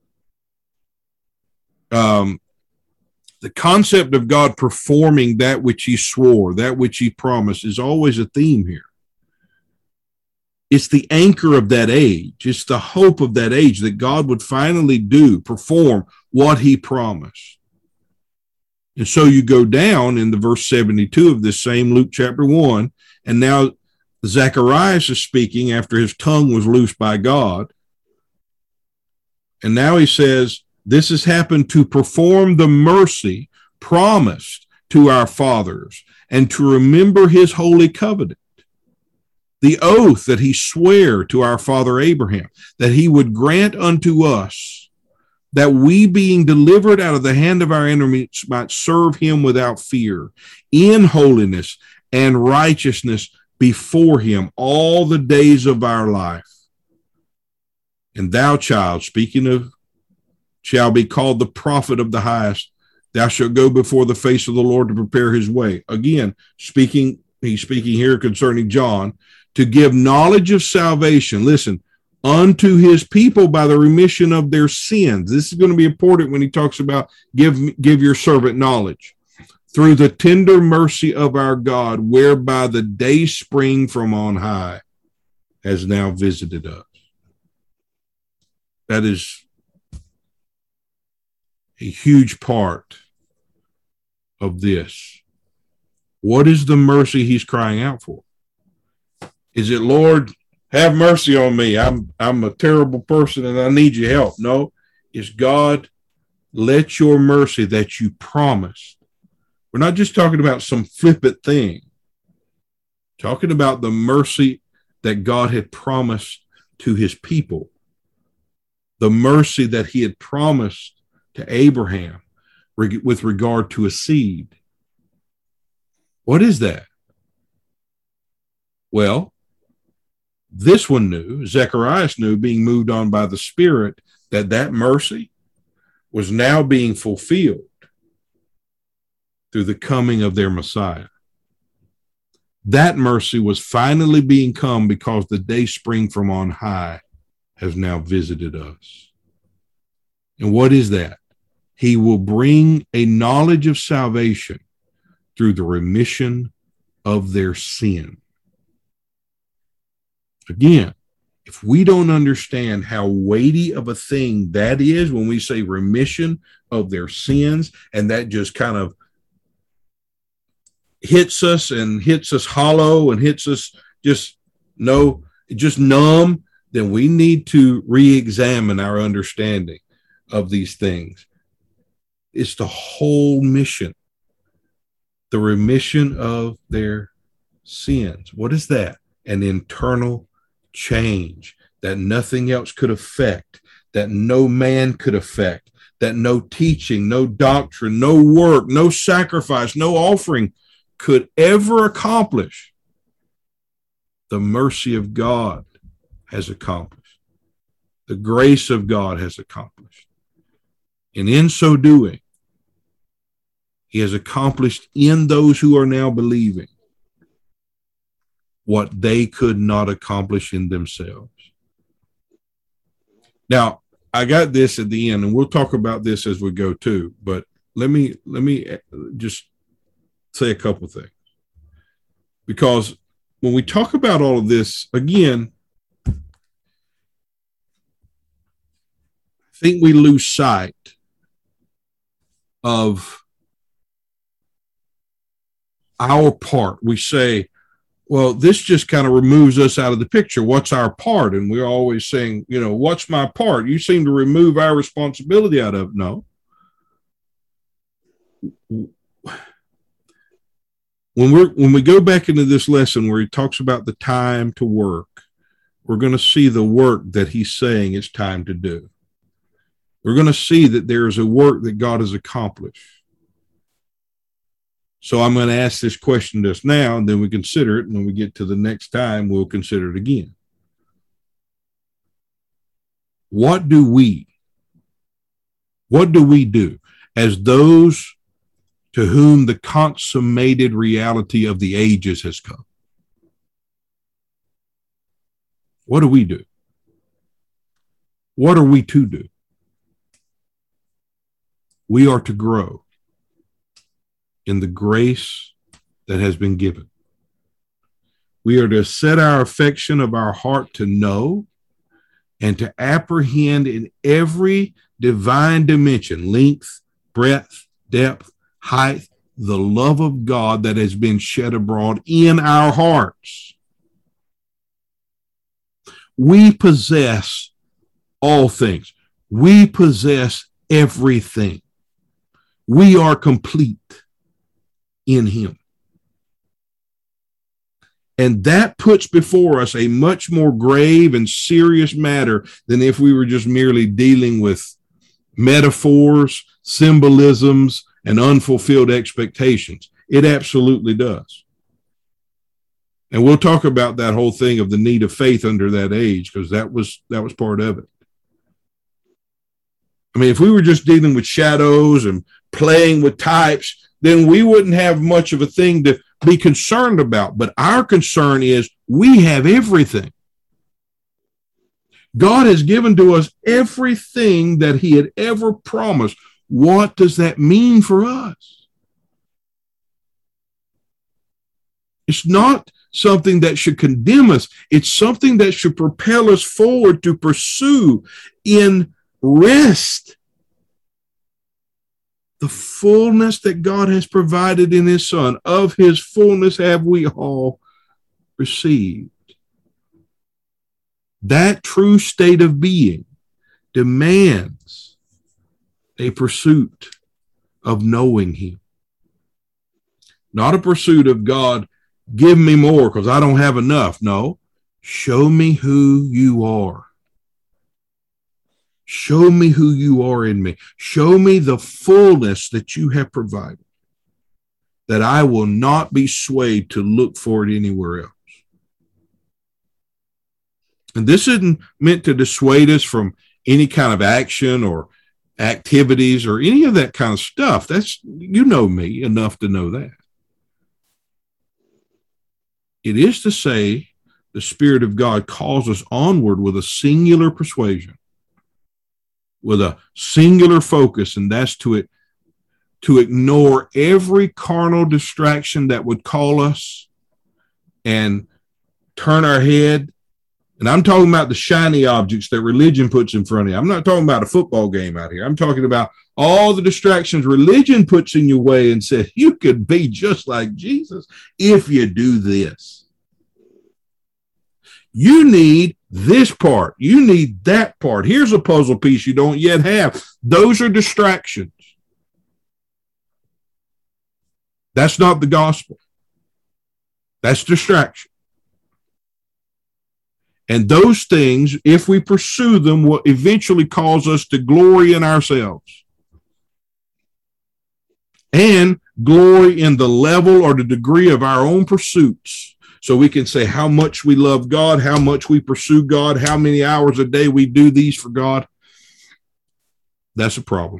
The concept of God performing that which he swore, that which he promised, is always a theme here. It's the anchor of that age. It's the hope of that age that God would finally perform what he promised. And so you go down in the verse 72 of this same Luke chapter 1, and now Zacharias is speaking after his tongue was loosed by God. And now he says, this has happened to perform the mercy promised to our fathers and to remember his holy covenant, the oath that he sware to our father Abraham, that he would grant unto us that we, being delivered out of the hand of our enemies, might serve him without fear, in holiness and righteousness before him all the days of our life. And thou, child, speaking of, shall be called the prophet of the highest. Thou shalt go before the face of the Lord to prepare his way. Again, he's speaking here concerning John, to give knowledge of salvation. Listen, unto his people by the remission of their sins. This is going to be important when he talks about give your servant knowledge. Through the tender mercy of our God, whereby the day spring from on high has now visited us. That is a huge part of this. What is the mercy he's crying out for? Is it, Lord, have mercy on me? I'm a terrible person and I need your help. No, it's God, let your mercy that you promised. We're not just talking about some flippant thing. Talking about the mercy that God had promised to his people. The mercy that he had promised to Abraham with regard to a seed. What is that? Well, this one knew, Zacharias knew, being moved on by the Spirit, that mercy was now being fulfilled through the coming of their Messiah. That mercy was finally being come because the day spring from on high has now visited us. And what is that? He will bring a knowledge of salvation through the remission of their sin. Again, if we don't understand how weighty of a thing that is when we say remission of their sins, and that just kind of hits us hollow and hits us just numb, then we need to re-examine our understanding of these things. It's the whole mission, the remission of their sins. What is that? An internal change that nothing else could affect, that no man could affect, that no teaching, no doctrine, no work, no sacrifice, no offering could ever accomplish. The mercy of God has accomplished. The grace of God has accomplished. And in so doing, he has accomplished in those who are now believing what they could not accomplish in themselves. Now, I got this at the end, and we'll talk about this as we go too, but let me just say a couple things. Because when we talk about all of this, again, I think we lose sight of our part. We say, well, this just kind of removes us out of the picture. What's our part? And we're always saying, what's my part? You seem to remove our responsibility out of it. No. When we go back into this lesson where he talks about the time to work, we're going to see the work that he's saying it's time to do. We're going to see that there is a work that God has accomplished. So I'm going to ask this question just now, and then we consider it. And when we get to the next time, we'll consider it again. What do we do as those to whom the consummated reality of the ages has come? What do we do? What are we to do? We are to grow in the grace that has been given. We are to set our affection of our heart to know and to apprehend in every divine dimension, length, breadth, depth, height, the love of God that has been shed abroad in our hearts. We possess all things. We possess everything. We are complete in him. And that puts before us a much more grave and serious matter than if we were just merely dealing with metaphors, symbolisms, and unfulfilled expectations. It absolutely does. And we'll talk about that whole thing of the need of faith under that age, because that was part of it. I mean, if we were just dealing with shadows and playing with types, then we wouldn't have much of a thing to be concerned about. But our concern is we have everything. God has given to us everything that he had ever promised. What does that mean for us? It's not something that should condemn us. It's something that should propel us forward to pursue in rest the fullness that God has provided in his Son. Of his fullness have we all received. That true state of being demands a pursuit of knowing him. Not a pursuit of God, give me more because I don't have enough. No, show me who you are. Show me who you are in me. Show me the fullness that you have provided, that I will not be swayed to look for it anywhere else. And this isn't meant to dissuade us from any kind of action or activities or any of that kind of stuff. That's, you know me enough to know that. It is to say the Spirit of God calls us onward with a singular persuasion, with a singular focus, and that's to ignore every carnal distraction that would call us and turn our head. And I'm talking about the shiny objects that religion puts in front of you. I'm not talking about a football game out here. I'm talking about all the distractions religion puts in your way and says, you could be just like Jesus if you do this. You need this part. You need that part. Here's a puzzle piece you don't yet have. Those are distractions. That's not the gospel. That's distraction. And those things, if we pursue them, will eventually cause us to glory in ourselves and glory in the level or the degree of our own pursuits. So we can say how much we love God, how much we pursue God, how many hours a day we do these for God. That's a problem.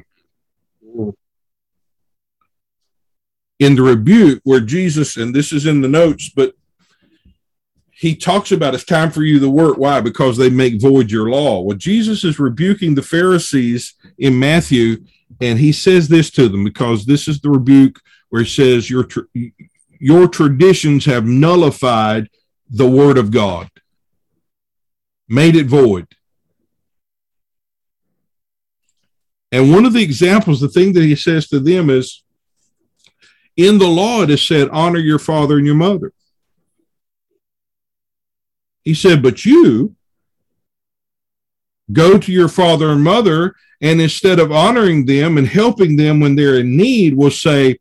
In the rebuke where Jesus, and this is in the notes, but he talks about it's time for you to work. Why? Because they make void your law. Well, Jesus is rebuking the Pharisees in Matthew, and he says this to them because this is the rebuke where he says your traditions have nullified the word of God, made it void. And one of the examples, the thing that he says to them is, in the law it is said, honor your father and your mother. He said, but you go to your father and mother, and instead of honoring them and helping them when they're in need, will say,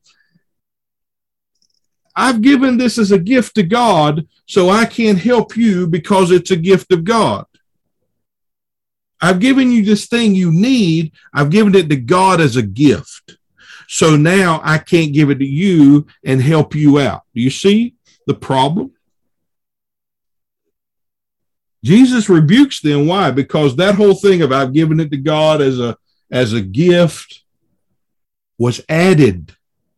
I've given this as a gift to God, so I can't help you because it's a gift of God. I've given you this thing you need. I've given it to God as a gift. So now I can't give it to you and help you out. Do you see the problem? Jesus rebukes them. Why? Because that whole thing of I've given it to God as a gift was added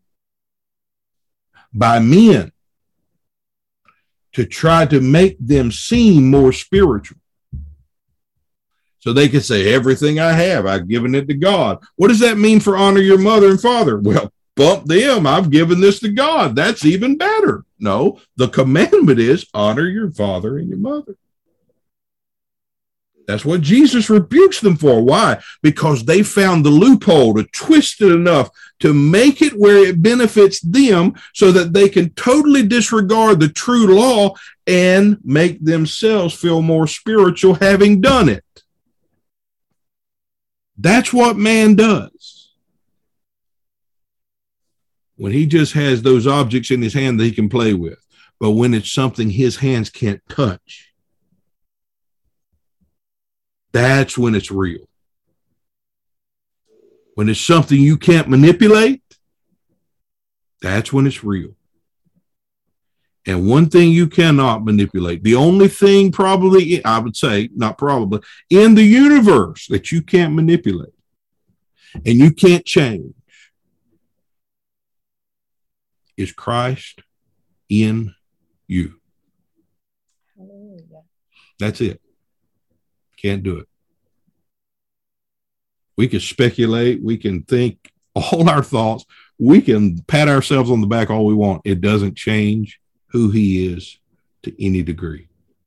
by men to try to make them seem more spiritual. So they could say, everything I have, I've given it to God. What does that mean for honor your mother and father? Well, bump them. I've given this to God. That's even better. No, the commandment is honor your father and your mother. That's what Jesus rebukes them for. Why? Because they found the loophole to twist it enough to make it where it benefits them so that they can totally disregard the true law and make themselves feel more spiritual having done it. That's what man does. When he just has those objects in his hand that he can play with. But when it's something his hands can't touch, that's when it's real. When it's something you can't manipulate, that's when it's real. And one thing you cannot manipulate, the only thing probably, I would say, not probably, in the universe that you can't manipulate and you can't change is Christ in you. Hallelujah. That's it. Can't do it. We can speculate. We can think all our thoughts. We can pat ourselves on the back all we want. It doesn't change who he is to any degree.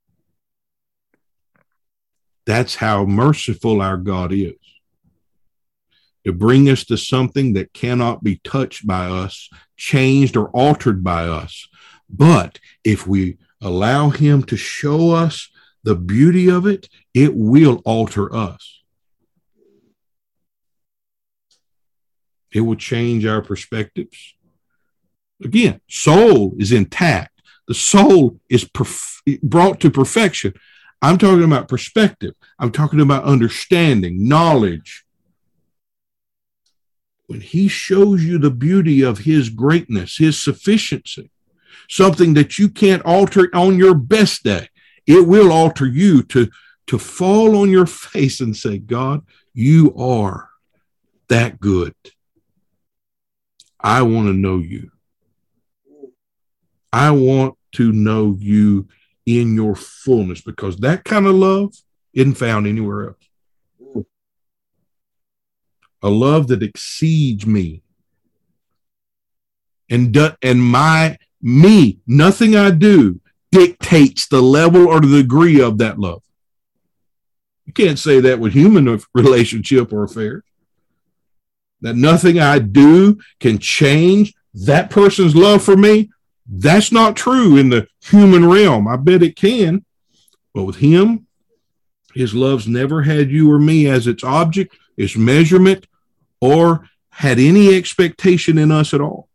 That's how merciful our God is. To bring us to something that cannot be touched by us, changed or altered by us. But if we allow him to show us the beauty of it, it will alter us. It will change our perspectives. Again, soul is intact. The soul is brought to perfection. I'm talking about perspective. I'm talking about understanding, knowledge. When he shows you the beauty of his greatness, his sufficiency, something that you can't alter on your best day, it will alter you to fall on your face and say, God, you are that good. I want to know you. I want to know you in your fullness, because that kind of love isn't found anywhere else. A love that exceeds me and nothing I do dictates the level or the degree of that love. You can't say that with human relationship or affairs. That nothing I do can change that person's love for me. That's not true in the human realm. I bet it can. But with him, his love's never had you or me as its object, its measurement, or had any expectation in us at all.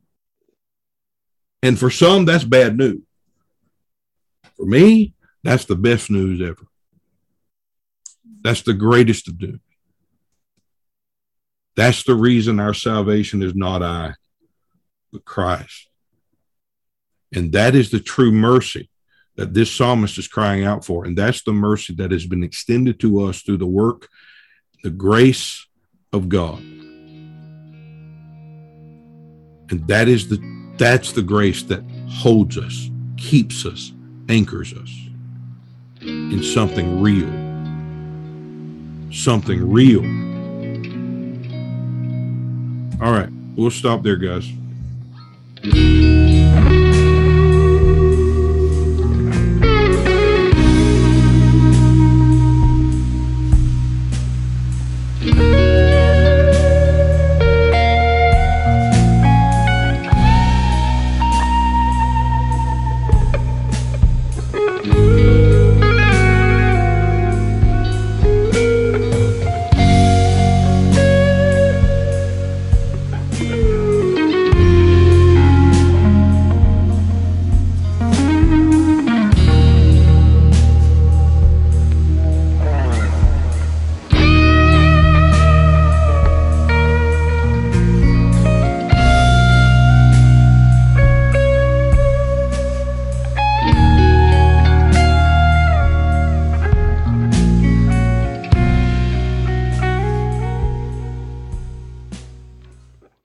And for some, that's bad news. For me, that's the best news ever. That's the greatest of news. That's the reason our salvation is not I, but Christ. And that is the true mercy that this psalmist is crying out for. And that's the mercy that has been extended to us through the work, the grace of God. And that's the grace that holds us, keeps us, anchors us in something real. Something real. All right, we'll stop there, guys.